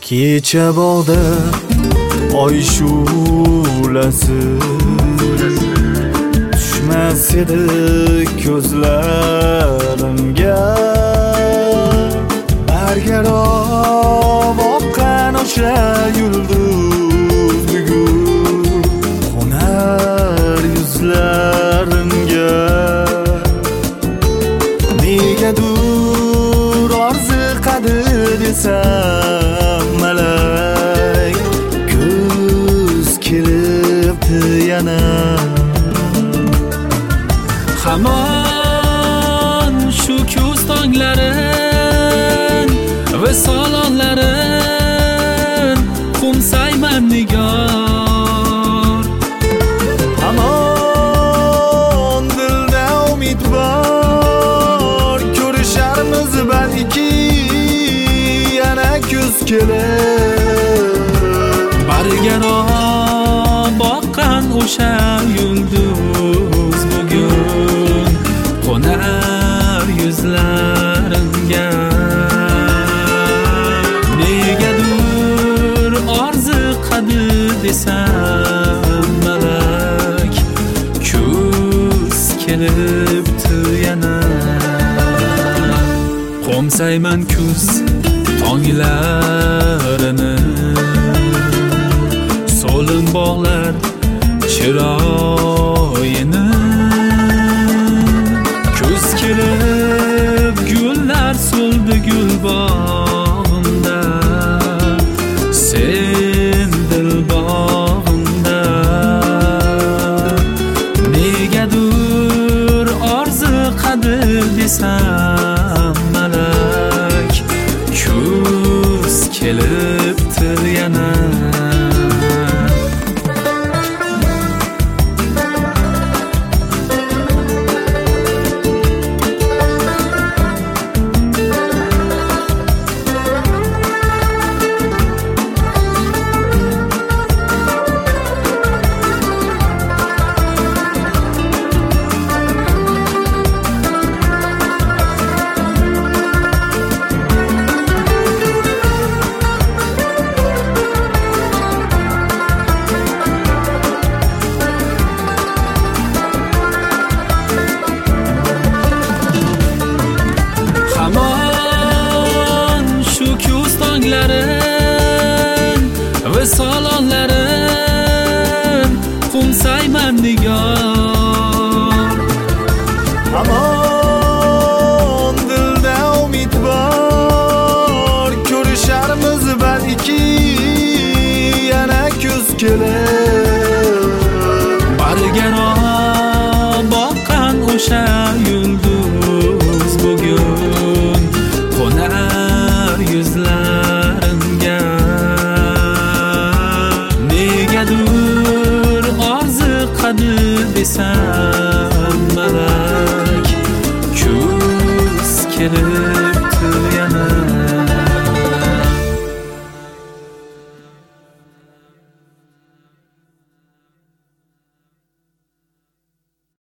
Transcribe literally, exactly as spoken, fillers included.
Kecha bog'da oy shu'lasi tushmas edi ko'zlarimga. Bargarob oqqan o'sha yulduz bugun qo'nar yuzlarimga. Negadur orziqadi desam malak, kuz kelibdi yana. Hamon shu kuz tonglarin va solonlarin qo'msayman nigor. Hamon dilda umid bor, ko'risharmiz balki yana kuz kelib. Bargarob boqqan o'sha yulduz bugun qo'nar yuzlarimga. Negadur orziqadi desam malak, kuz kelibdi yana. Qo'msayman kuz tonglarini, so'lin bog'lar chiroyini. Kuz kelib gullar so'ldi gul bog'imda, sen dil bog'imda. Negadur orziqadi desam malak, kuz kelibdi yana. Hamon shu kuz tonglari